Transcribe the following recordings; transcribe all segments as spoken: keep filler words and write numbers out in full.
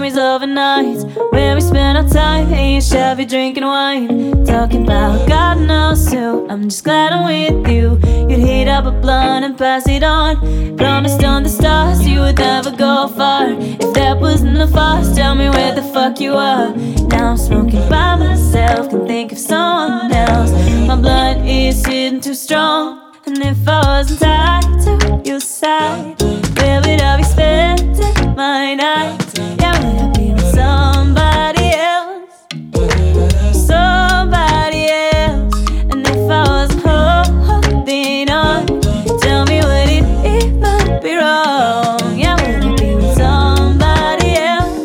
memories of a night when we spent our time in Chevy drinking wine, talking about God knows who. I'm just glad I'm with you. You'd heat up a blunt and pass it on. Promised on the stars you would never go far. If that wasn't a fuss, tell me where the fuck you are. Now I'm smoking by myself, can think of someone else. My blood is hitting too strong, and if I wasn't tied to your side, where would I be spending my nights? Yeah, would I be with somebody else? Somebody else. And if I wasn't holding on, tell me would it even be wrong? Yeah, would I be with somebody else?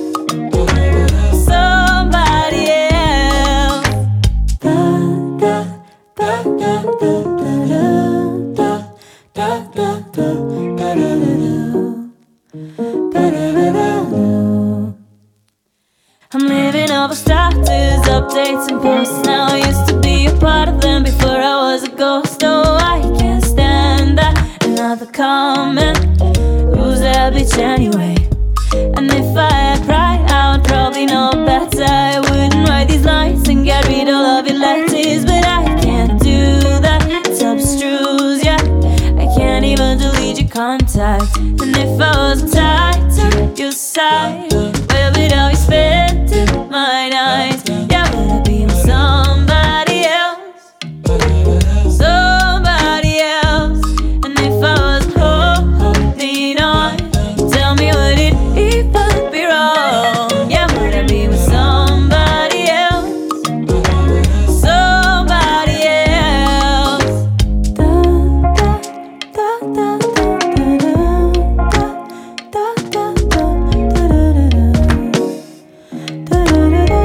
Somebody else. Da, da, da, da, da, da, da, da, da, da, da, da. I'm living off of status, updates and posts now. I used to be a part of them before I was a ghost. Oh, I can't stand that. Another comment, who's that bitch anyway? And if I had pride, I would probably know better. I wouldn't write these lines and get rid of all of your letters, but I can't do that, it's abstruse, yeah. I can't even delete your contact. And if I wasn't tied to your side, where would I be spending my nights? Yeah, would I be with somebody else? Somebody else. And if I was holding on, tell me would it even be wrong? Yeah, would I be with somebody else? Somebody else. Da, da, da, da, da, da, da, da, da, da, da.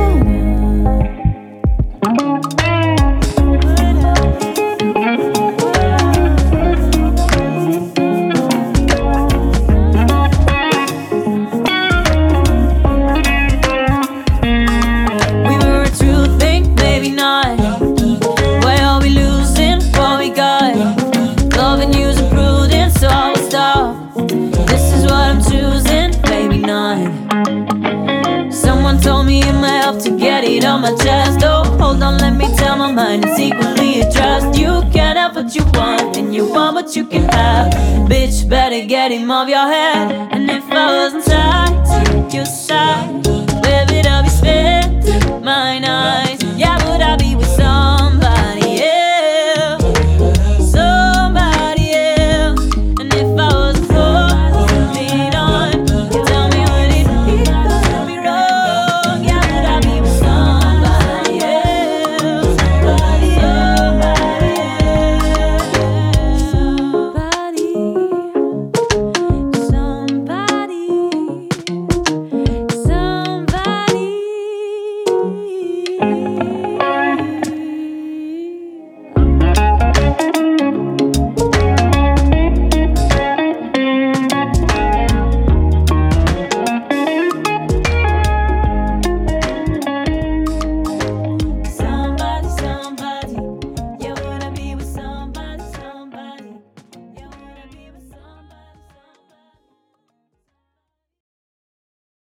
We were a true thing, maybe not. Why are we losing what we got? Loving you's improving, so I will stop. This is what I'm choosing, maybe not. Someone told me it might help to get it on my chest. Oh, hold on, let me tell my mind it's equally addressed. You can't have what you want, and you want what you can have. Bitch, better get him off your head. And if I wasn't tied to your side, where